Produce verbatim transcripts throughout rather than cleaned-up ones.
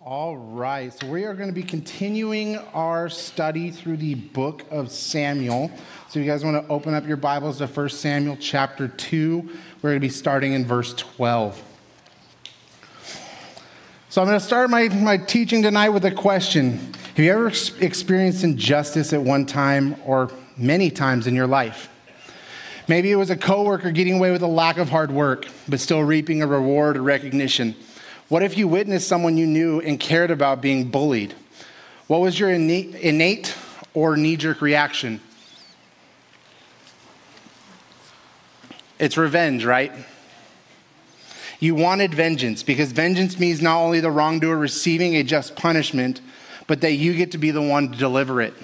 All right, so we are going to be continuing our study through the book of Samuel. So if you guys want to open up your Bibles to First Samuel chapter two, we're going to be starting in verse twelve. So I'm going to start my, my teaching tonight with a question. Have you ever ex- experienced injustice at one time or many times in your life? Maybe it was a coworker getting away with a lack of hard work, but still reaping a reward or recognition. What if you witnessed someone you knew and cared about being bullied? What was your innate, innate or knee-jerk reaction? It's revenge, right? You wanted vengeance because vengeance means not only the wrongdoer receiving a just punishment, but that you get to be the one to deliver it.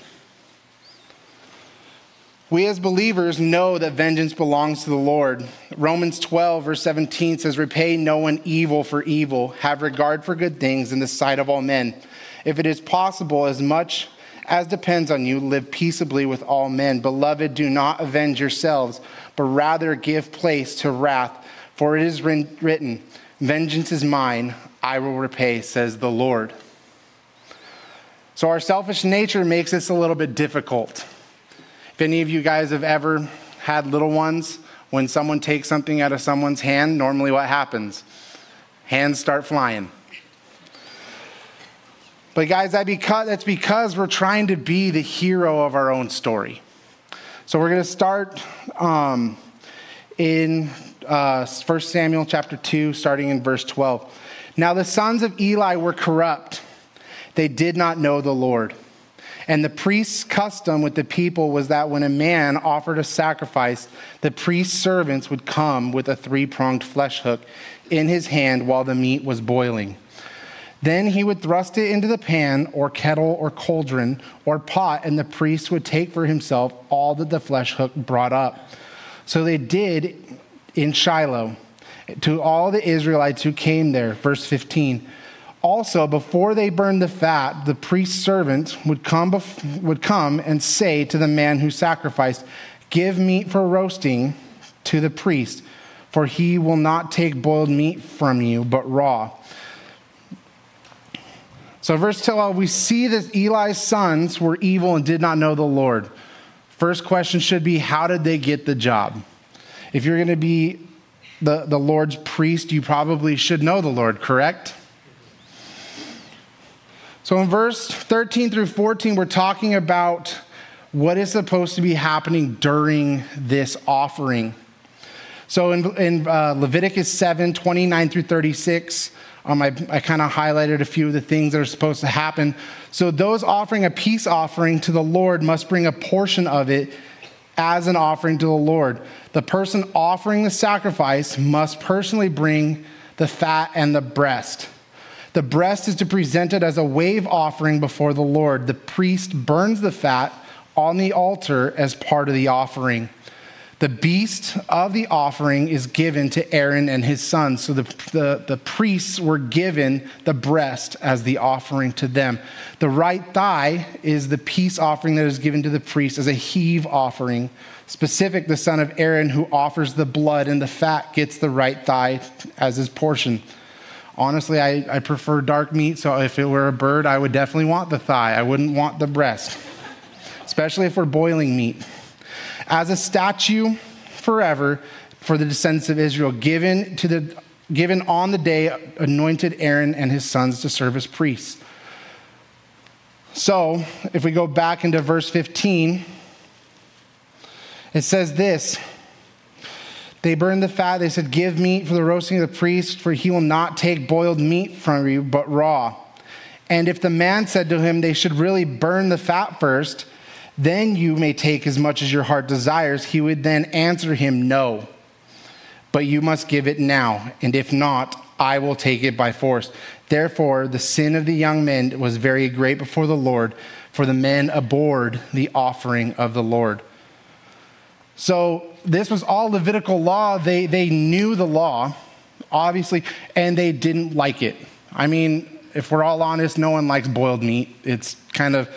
We as believers know that vengeance belongs to the Lord. Romans twelve verse seventeen says, repay no one evil for evil. Have regard for good things in the sight of all men. If it is possible, as much as depends on you, live peaceably with all men. Beloved, do not avenge yourselves, but rather give place to wrath. For it is written, vengeance is mine, I will repay, says the Lord. So our selfish nature makes this a little bit difficult. If any of you guys have ever had little ones, when someone takes something out of someone's hand, normally what happens? Hands start flying. But guys, that because, that's because we're trying to be the hero of our own story. So we're going to start um, in uh, First Samuel chapter two, starting in verse twelve. Now the sons of Eli were corrupt. They did not know the Lord. And the priest's custom with the people was that when a man offered a sacrifice, the priest's servants would come with a three-pronged flesh hook in his hand while the meat was boiling. Then he would thrust it into the pan or kettle or cauldron or pot, and the priest would take for himself all that the flesh hook brought up. So they did in Shiloh to all the Israelites who came there. Verse fifteen. Also, before they burned the fat, the priest's servant would come, bef- would come and say to the man who sacrificed, give meat for roasting to the priest, for he will not take boiled meat from you, but raw. So verse twelve, we see that Eli's sons were evil and did not know the Lord. First question should be, how did they get the job? If you're going to be the, the Lord's priest, you probably should know the Lord, correct? So in verse thirteen through fourteen, we're talking about what is supposed to be happening during this offering. So in, in uh, Leviticus seven, twenty-nine through thirty-six, um, I, I kind of highlighted a few of the things that are supposed to happen. So those offering a peace offering to the Lord must bring a portion of it as an offering to the Lord. The person offering the sacrifice must personally bring the fat and the breast. The breast is to present it as a wave offering before the Lord. The priest burns the fat on the altar as part of the offering. The beast of the offering is given to Aaron and his sons. So the, the, the priests were given the breast as the offering to them. The right thigh is the peace offering that is given to the priest as a heave offering. Specific, the son of Aaron who offers the blood and the fat gets the right thigh as his portion. Honestly, I, I prefer dark meat, so if it were a bird, I would definitely want the thigh. I wouldn't want the breast, especially if we're boiling meat. As a statue forever for the descendants of Israel, given to the given on the day anointed Aaron and his sons to serve as priests. So, if we go back into verse fifteen, it says this. They burned the fat. They said, give meat for the roasting of the priest, for he will not take boiled meat from you, but raw. And if the man said to him, they should really burn the fat first, then you may take as much as your heart desires, he would then answer him, no, but you must give it now. And if not, I will take it by force. Therefore, the sin of the young men was very great before the Lord, for the men abhorred the offering of the Lord. So this was all Levitical law. They they knew the law, obviously, and they didn't like it. I mean, if we're all honest, no one likes boiled meat. It's kind of,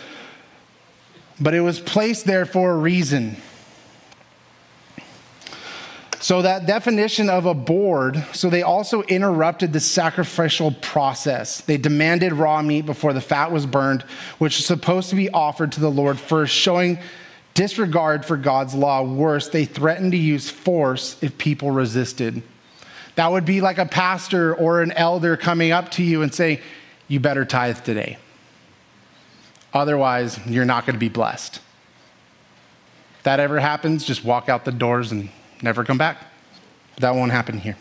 but it was placed there for a reason. So that definition of a board, so they also interrupted the sacrificial process. They demanded raw meat before the fat was burned, which is supposed to be offered to the Lord first, showing disregard for God's law. Worse, they threatened to use force if people resisted. That would be like a pastor or an elder coming up to you and saying, you better tithe today. Otherwise, you're not going to be blessed. If that ever happens, just walk out the doors and never come back. That won't happen here.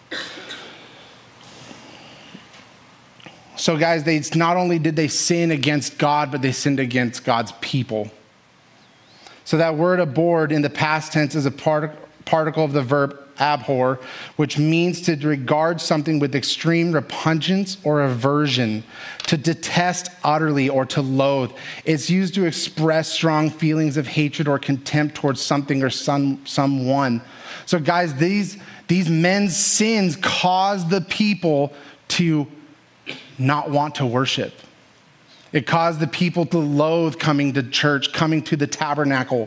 So guys, they not only did they sin against God, but they sinned against God's people. So that word abhorred in the past tense is a part, particle of the verb abhor, which means to regard something with extreme repugnance or aversion, to detest utterly or to loathe. It's used to express strong feelings of hatred or contempt towards something or some someone. So guys, these, these men's sins caused the people to not want to worship. It caused the people to loathe coming to church, coming to the tabernacle.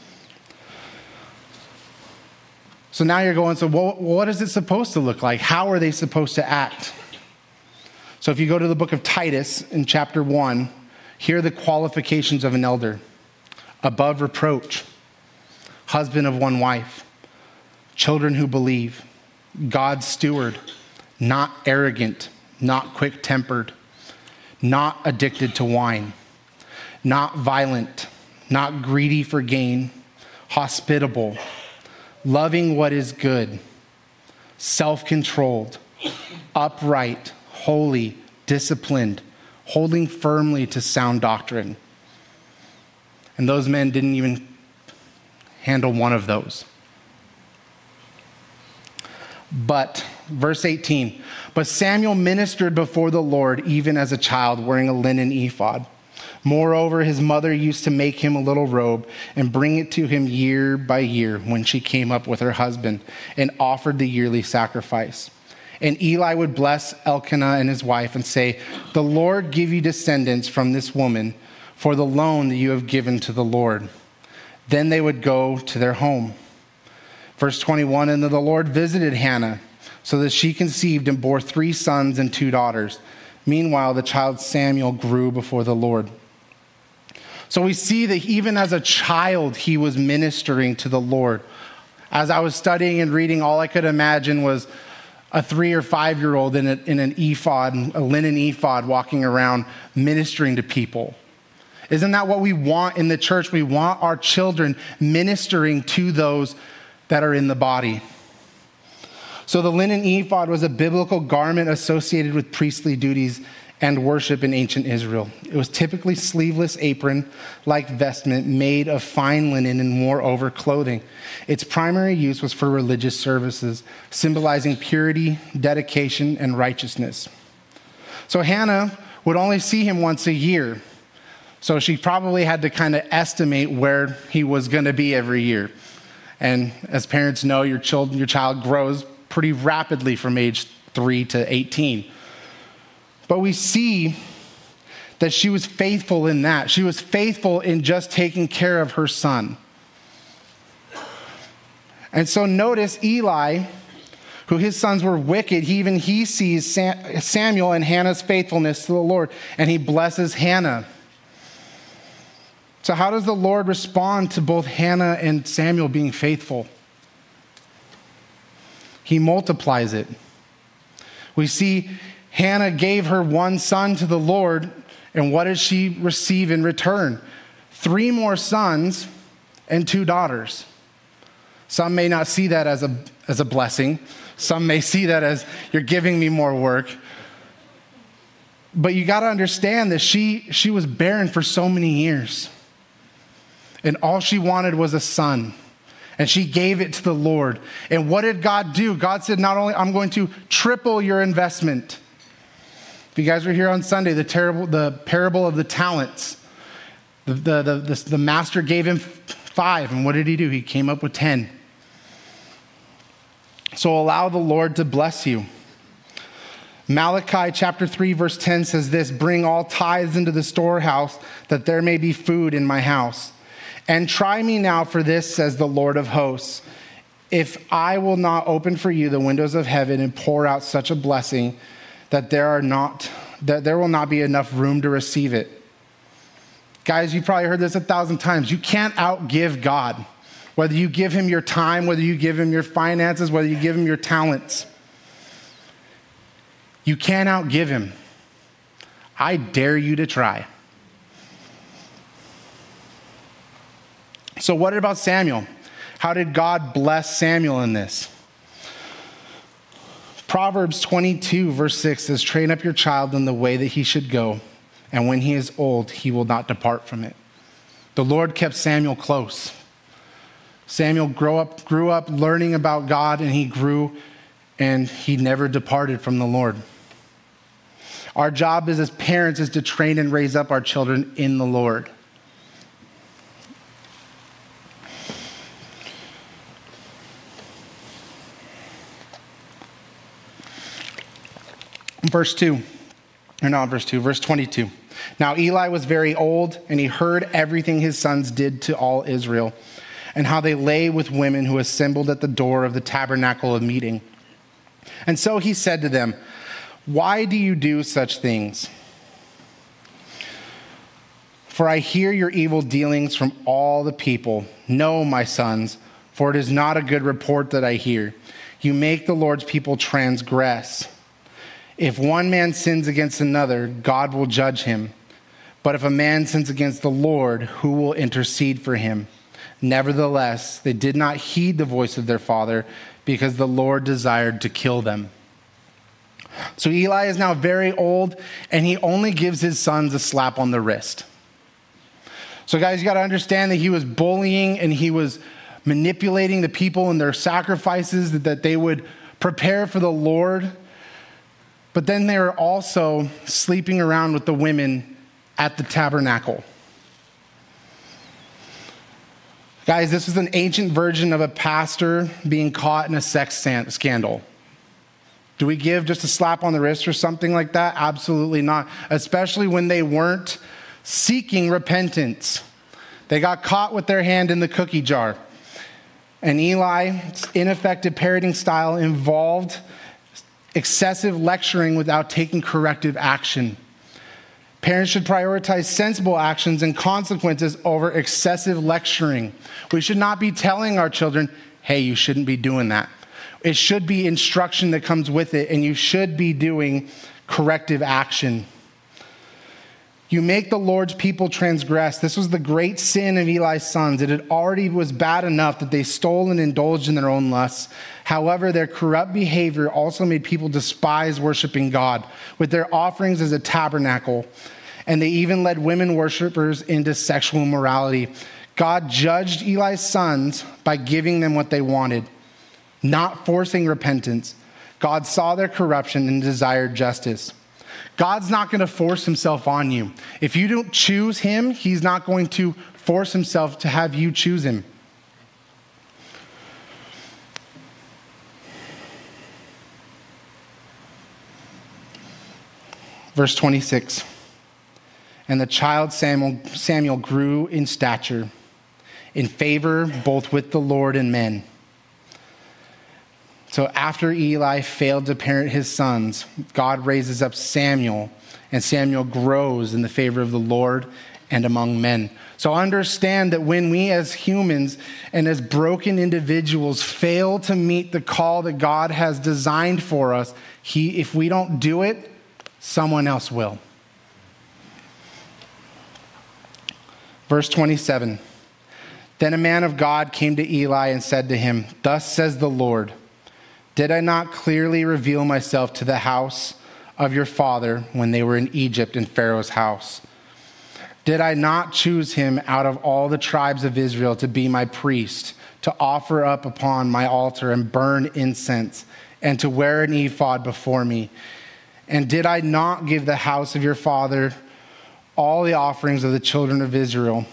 So now you're going, so what, what is it supposed to look like? How are they supposed to act? So if you go to the book of Titus in chapter one, here are the qualifications of an elder. Above reproach, husband of one wife, children who believe, God's steward, not arrogant, not quick-tempered, not addicted to wine, not violent, not greedy for gain, hospitable, loving what is good, self-controlled, upright, holy, disciplined, holding firmly to sound doctrine. And those men didn't even handle one of those. But, verse eighteen, but Samuel ministered before the Lord even as a child, wearing a linen ephod. Moreover, his mother used to make him a little robe and bring it to him year by year when she came up with her husband and offered the yearly sacrifice. And Eli would bless Elkanah and his wife and say, the Lord give you descendants from this woman for the loan that you have given to the Lord. Then they would go to their home. Verse twenty-one, and the Lord visited Hannah so that she conceived and bore three sons and two daughters. Meanwhile, the child Samuel grew before the Lord. So we see that even as a child, he was ministering to the Lord. As I was studying and reading, all I could imagine was a three or five-year-old in, a, in an ephod, a linen ephod, walking around ministering to people. Isn't that what we want in the church? We want our children ministering to those that are in the body. So the linen ephod was a biblical garment associated with priestly duties and worship in ancient Israel. It was typically sleeveless apron-like vestment made of fine linen and wore over clothing. Its primary use was for religious services, symbolizing purity, dedication, and righteousness. So Hannah would only see him once a year. So she probably had to kind of estimate where he was going to be every year. And as parents know, your child, your child grows pretty rapidly from age three to eighteen. But we see that she was faithful in that. She was faithful in just taking care of her son. And so notice Eli, who his sons were wicked, he, even he sees Sam, Samuel and Hannah's faithfulness to the Lord, and he blesses Hannah. So how does the Lord respond to both Hannah and Samuel being faithful? He multiplies it. We see Hannah gave her one son to the Lord, and what does she receive in return? Three more sons and two daughters. Some may not see that as a, as a blessing. Some may see that as, you're giving me more work. But you got to understand that she, she was barren for so many years. And all she wanted was a son. And she gave it to the Lord. And what did God do? God said, not only, I'm going to triple your investment. If you guys were here on Sunday, the, terrible, the parable of the talents, the, the, the, the, the master gave him five. And what did he do? He came up with ten. So allow the Lord to bless you. Malachi chapter three, verse ten says this, bring all tithes into the storehouse, that there may be food in my house. And try me now for this, says the Lord of hosts, if I will not open for you the windows of heaven and pour out such a blessing that there are not, that there will not be enough room to receive it. Guys, you've probably heard this a thousand times. You can't outgive God. Whether you give him your time, whether you give him your finances, whether you give him your talents. You can't outgive him. I dare you to try. So what about Samuel? How did God bless Samuel in this? Proverbs twenty-two verse six says, train up your child in the way that he should go, and when he is old, he will not depart from it. The Lord kept Samuel close. Samuel grew up, grew up learning about God, and he grew, and he never departed from the Lord. Our job as parents is to train and raise up our children in the Lord. Verse two, or not verse two, verse twenty-two. Now Eli was very old, and he heard everything his sons did to all Israel, and how they lay with women who assembled at the door of the tabernacle of meeting. And so he said to them, why do you do such things? For I hear your evil dealings from all the people. No, my sons, for it is not a good report that I hear. You make the Lord's people transgress. If one man sins against another, God will judge him. But if a man sins against the Lord, who will intercede for him? Nevertheless, they did not heed the voice of their father, because the Lord desired to kill them. So Eli is now very old, and he only gives his sons a slap on the wrist. So guys, you got to understand that he was bullying and he was manipulating the people in their sacrifices that, that they would prepare for the Lord. But then they were also sleeping around with the women at the tabernacle. Guys, this was an ancient version of a pastor being caught in a sex scandal. Do we give just a slap on the wrist or something like that? Absolutely not, especially when they weren't seeking repentance. They got caught with their hand in the cookie jar. And Eli's ineffective parenting style involved excessive lecturing without taking corrective action. Parents should prioritize sensible actions and consequences over excessive lecturing. We should not be telling our children, hey, you shouldn't be doing that. It should be instruction that comes with it, and you should be doing corrective action. You make the Lord's people transgress. This was the great sin of Eli's sons. It had already was bad enough that they stole and indulged in their own lusts. However, their corrupt behavior also made people despise worshiping God with their offerings as a tabernacle. And they even led women worshipers into sexual immorality. God judged Eli's sons by giving them what they wanted, not forcing repentance. God saw their corruption and desired justice. God's not going to force himself on you. If you don't choose him, he's not going to force himself to have you choose him. Verse twenty-six. And the child Samuel, Samuel grew in stature, in favor both with the Lord and men. So after Eli failed to parent his sons, God raises up Samuel, and Samuel grows in the favor of the Lord and among men. So understand that when we as humans and as broken individuals fail to meet the call that God has designed for us, he, if we don't do it, someone else will. Verse twenty-seven. Then a man of God came to Eli and said to him, thus says the Lord, did I not clearly reveal myself to the house of your father when they were in Egypt in Pharaoh's house? Did I not choose him out of all the tribes of Israel to be my priest, to offer up upon my altar and burn incense, and to wear an ephod before me? And did I not give the house of your father all the offerings of the children of Israel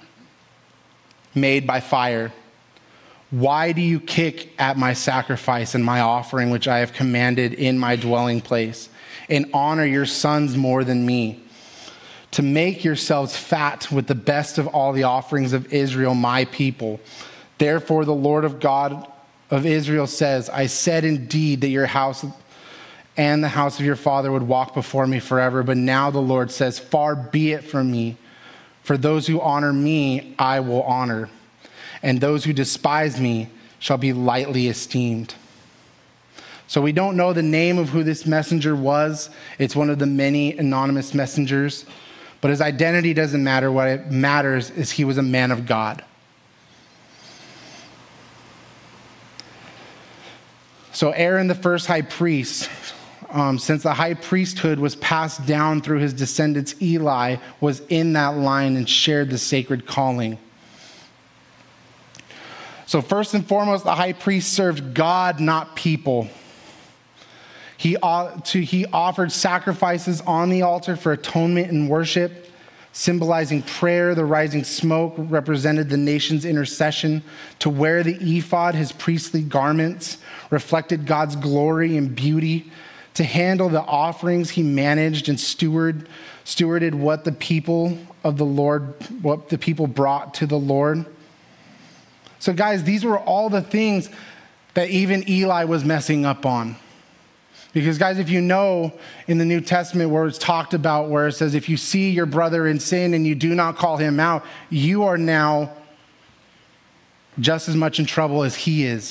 made by fire? Why do you kick at my sacrifice and my offering, which I have commanded in my dwelling place, and honor your sons more than me, to make yourselves fat with the best of all the offerings of Israel, my people? Therefore, the Lord of God, of Israel says, I said indeed that your house and the house of your father would walk before me forever. But now the Lord says, far be it from me. For those who honor me, I will honor. And those who despise me shall be lightly esteemed. So we don't know the name of who this messenger was. It's one of the many anonymous messengers. But his identity doesn't matter. What it matters is he was a man of God. So Aaron, the first high priest, um, since the high priesthood was passed down through his descendants, Eli was in that line and shared the sacred calling. So first and foremost, the high priest served God, not people. He, uh, to, he offered sacrifices on the altar for atonement and worship, symbolizing prayer. The rising smoke represented the nation's intercession. To wear the ephod, his priestly garments, reflected God's glory and beauty. To handle the offerings, he managed and steward, stewarded what the people of the Lord, what the people brought to the Lord. So guys, these were all the things that even Eli was messing up on. Because guys, if you know in the New Testament where it's talked about, where it says, if you see your brother in sin and you do not call him out, you are now just as much in trouble as he is.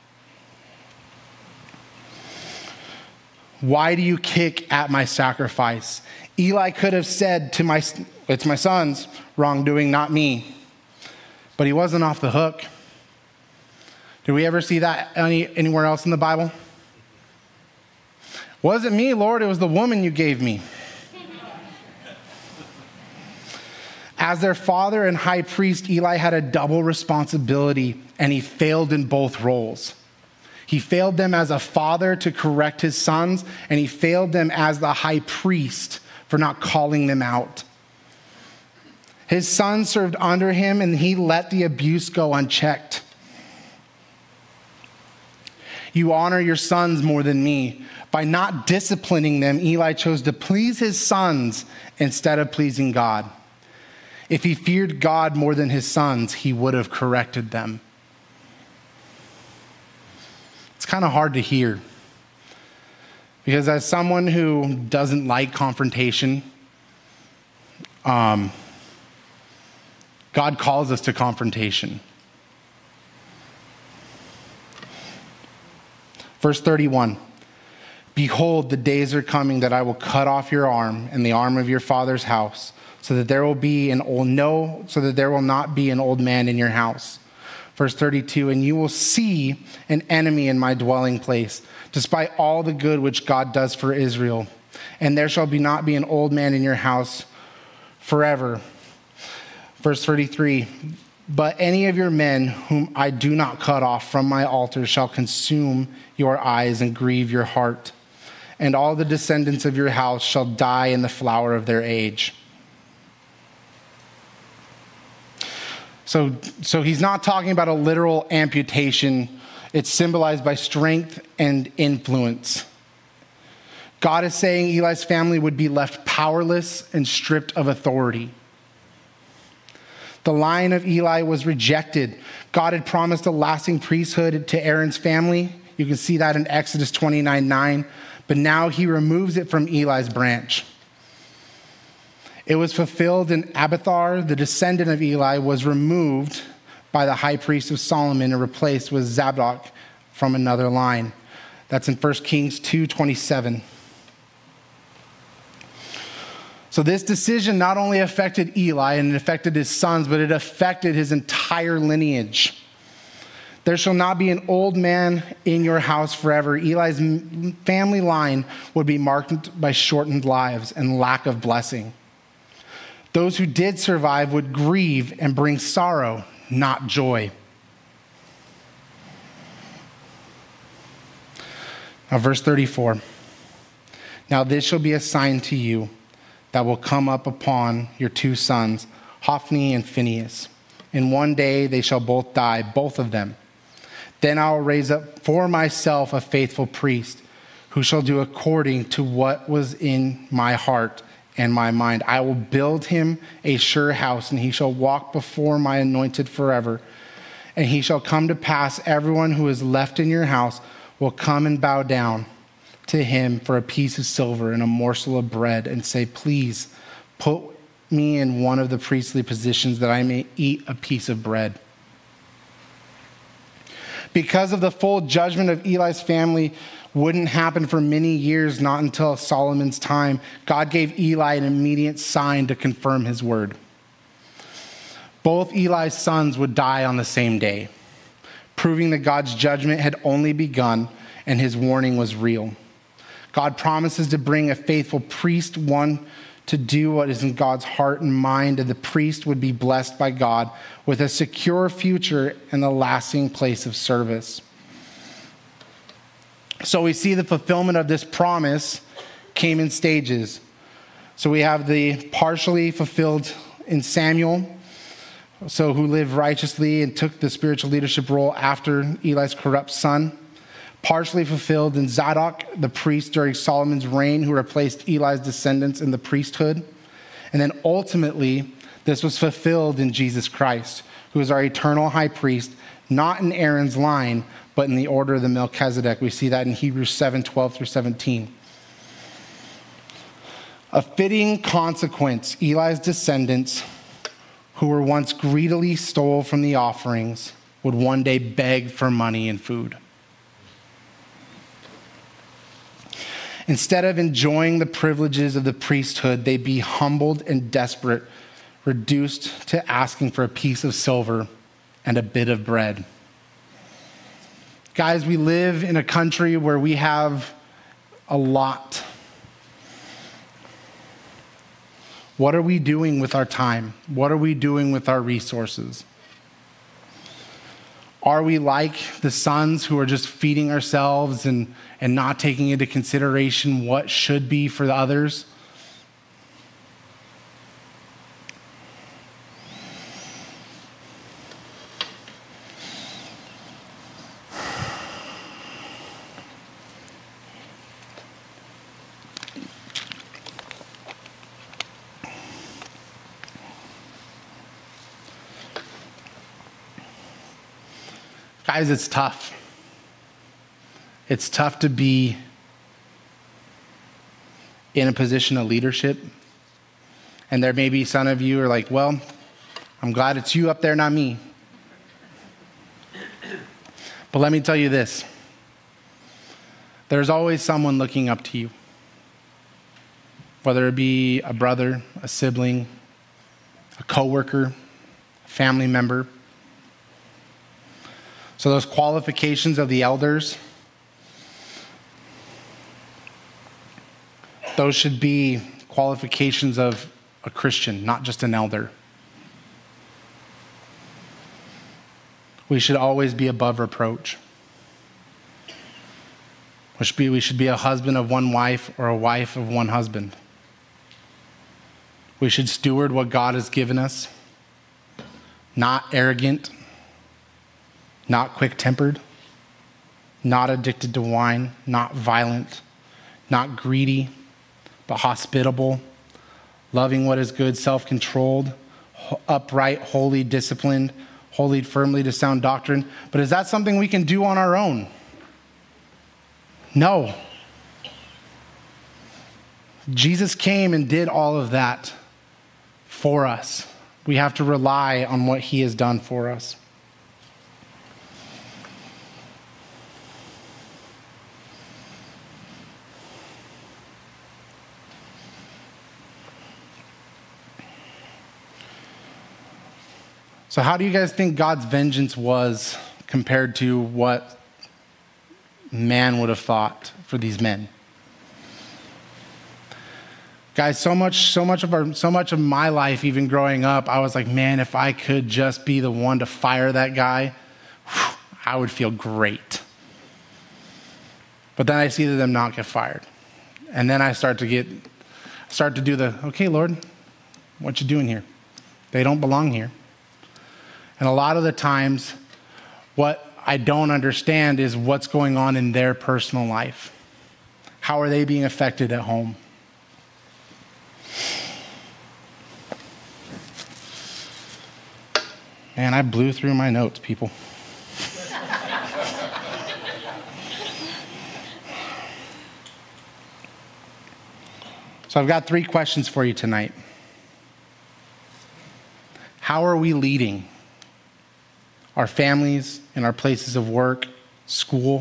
Why do you kick at my sacrifice? Eli could have said to my, it's my son's wrongdoing, not me. But he wasn't off the hook. Did we ever see that any, anywhere else in the Bible? Wasn't me, Lord, it was the woman you gave me. As their father and high priest, Eli had a double responsibility, and he failed in both roles. He failed them as a father to correct his sons, and he failed them as the high priest for not calling them out. His sons served under him, and he let the abuse go unchecked. You honor your sons more than me. By not disciplining them, Eli chose to please his sons instead of pleasing God. If he feared God more than his sons, he would have corrected them. It's kind of hard to hear. Because as someone who doesn't like confrontation, um, God calls us to confrontation. Verse thirty-one, behold, the days are coming that I will cut off your arm and the arm of your father's house, so that there will be an old no, so that there will not be an old man in your house. Verse thirty-two, and you will see an enemy in my dwelling place, despite all the good which God does for Israel. And there shall be not be an old man in your house forever. Verse thirty-three, but any of your men whom I do not cut off from my altar shall consume your eyes and grieve your heart. And all the descendants of your house shall die in the flower of their age. So, so he's not talking about a literal amputation. It's symbolized by strength and influence. God is saying Eli's family would be left powerless and stripped of authority. The line of Eli was rejected. God had promised a lasting priesthood to Aaron's family. You can see that in Exodus twenty-nine nine. But now he removes it from Eli's branch. It was fulfilled in Abiathar, the descendant of Eli, was removed by the high priest of Solomon and replaced with Zadok from another line. That's in First Kings two twenty-seven. So this decision not only affected Eli and it affected his sons, but it affected his entire lineage. There shall not be an old man in your house forever. Eli's family line would be marked by shortened lives and lack of blessing. Those who did survive would grieve and bring sorrow, not joy. Now, verse thirty-four. Now this shall be a sign to you that will come up upon your two sons, Hophni and Phinehas. In one day they shall both die, both of them. Then I will raise up for myself a faithful priest who shall do according to what was in my heart and my mind. I will build him a sure house, and he shall walk before my anointed forever. And he shall come to pass, everyone who is left in your house will come and bow down to him for a piece of silver and a morsel of bread and say, please put me in one of the priestly positions that I may eat a piece of bread. Because of the full judgment of Eli's family wouldn't happen for many years, not until Solomon's time, God gave Eli an immediate sign to confirm his word. Both Eli's sons would die on the same day, proving that God's judgment had only begun and his warning was real. God promises to bring a faithful priest, one to do what is in God's heart and mind, and the priest would be blessed by God with a secure future and a lasting place of service. So we see the fulfillment of this promise came in stages. So we have the partially fulfilled in Samuel, so who lived righteously and took the spiritual leadership role after Eli's corrupt son. Partially fulfilled in Zadok, the priest during Solomon's reign, who replaced Eli's descendants in the priesthood. And then ultimately, this was fulfilled in Jesus Christ, who is our eternal high priest, not in Aaron's line, but in the order of the Melchizedek. We see that in Hebrews seven, twelve through seventeen. A fitting consequence, Eli's descendants, who were once greedily stole from the offerings, would one day beg for money and food. Instead of enjoying the privileges of the priesthood, they'd be humbled and desperate, reduced to asking for a piece of silver and a bit of bread. Guys, we live in a country where we have a lot. What are we doing with our time? What are we doing with our resources? Are we like the sons who are just feeding ourselves and, and not taking into consideration what should be for the others? Guys, it's tough. It's tough to be in a position of leadership. And there may be some of you who are like, well, I'm glad it's you up there, not me. But let me tell you this. There's always someone looking up to you. Whether it be a brother, a sibling, a coworker, a family member. So those qualifications of the elders, those should be qualifications of a Christian, not just an elder. We should always be above reproach. We should be, we should be a husband of one wife or a wife of one husband. We should steward what God has given us, not arrogant, not quick-tempered, not addicted to wine, not violent, not greedy, but hospitable, loving what is good, self-controlled, upright, holy, disciplined, holy firmly to sound doctrine. But is that something we can do on our own? No. Jesus came and did all of that for us. We have to rely on what he has done for us. So how do you guys think God's vengeance was compared to what man would have thought for these men? Guys, so much, so much of our, so much of my life, even growing up, I was like, man, if I could just be the one to fire that guy, whew, I would feel great. But then I see them not get fired. And then I start to get, start to do the, okay, Lord, what you doing here? They don't belong here. And a lot of the times, what I don't understand is what's going on in their personal life. How are they being affected at home? Man, I blew through my notes, people. So I've got three questions for you tonight. How are we leading our families in our places of work, school?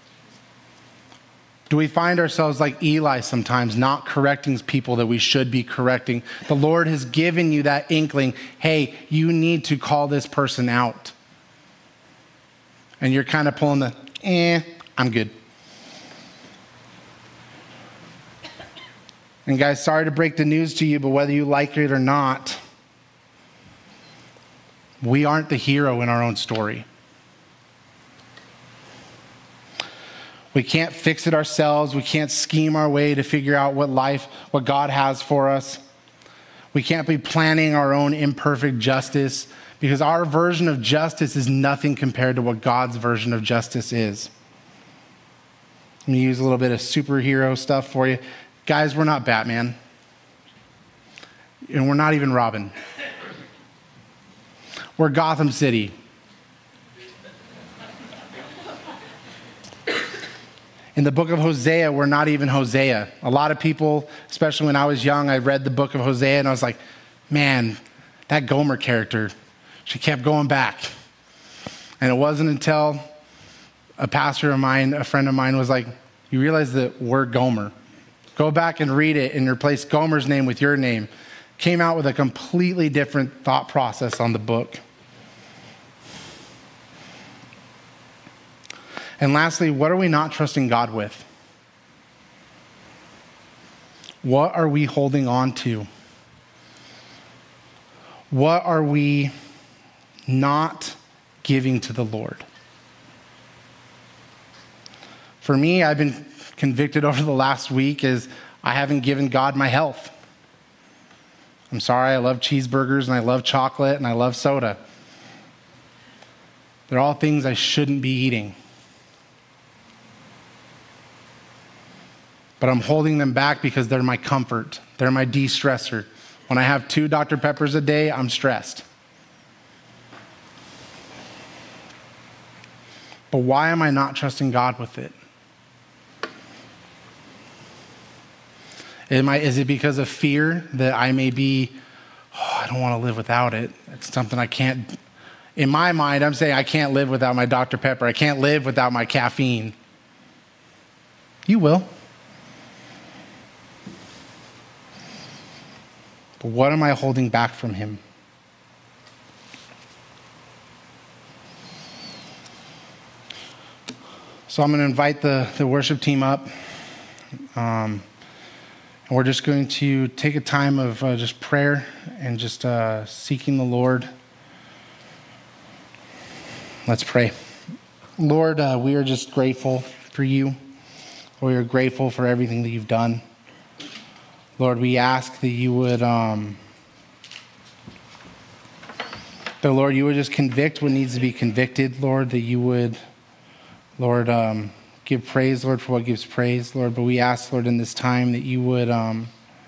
Do we find ourselves like Eli sometimes, not correcting people that we should be correcting? The Lord has given you that inkling, hey, you need to call this person out. And you're kind of pulling the, eh, I'm good. And guys, sorry to break the news to you, but whether you like it or not, we aren't the hero in our own story. We can't fix it ourselves. We can't scheme our way to figure out what life, what God has for us. We can't be planning our own imperfect justice because our version of justice is nothing compared to what God's version of justice is. Let me use a little bit of superhero stuff for you. Guys, we're not Batman. And we're not even Robin. We're Gotham City. In the book of Hosea, we're not even Hosea. A lot of people, especially when I was young, I read the book of Hosea and I was like, man, that Gomer character, she kept going back. And it wasn't until a pastor of mine, a friend of mine was like, you realize that we're Gomer. Go back and read it and replace Gomer's name with your name. Came out with a completely different thought process on the book. And lastly, what are we not trusting God with? What are we holding on to? What are we not giving to the Lord? For me, I've been convicted over the last week is I haven't given God my health. I'm sorry, I love cheeseburgers and I love chocolate and I love soda. They're all things I shouldn't be eating. But I'm holding them back because they're my comfort. They're my de-stressor. When I have two Doctor Peppers a day, I'm stressed. But why am I not trusting God with it? Am I, is it because of fear that I may be, oh, I don't want to live without it. It's something I can't, in my mind, I'm saying I can't live without my Doctor Pepper. I can't live without my caffeine. You will. But what am I holding back from him? So I'm going to invite the, the worship team up. Um, and we're just going to take a time of uh, just prayer and just uh, seeking the Lord. Let's pray. Lord, uh, we are just grateful for you. We are grateful for everything that you've done. Lord, we ask that you would, um, that Lord, you would just convict what needs to be convicted, Lord, that you would, Lord, um, give praise, Lord, for what gives praise, Lord. But we ask, Lord, in this time that you would, um,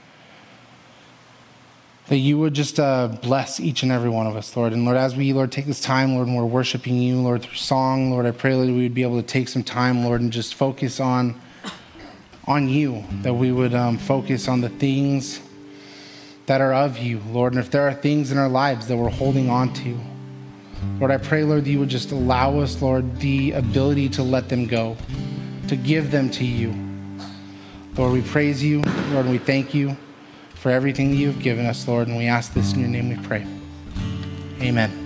that you would just uh, bless each and every one of us, Lord. And Lord, as we, Lord, take this time, Lord, and we're worshiping you, Lord, through song, Lord, I pray, Lord, we would be able to take some time, Lord, and just focus on on you, that we would um, focus on the things that are of you, Lord. And if there are things in our lives that we're holding on to, Lord, I pray, Lord, that you would just allow us, Lord, the ability to let them go, to give them to you. Lord, we praise you, Lord, and we thank you for everything that you've given us, Lord, and we ask this in your name we pray. Amen.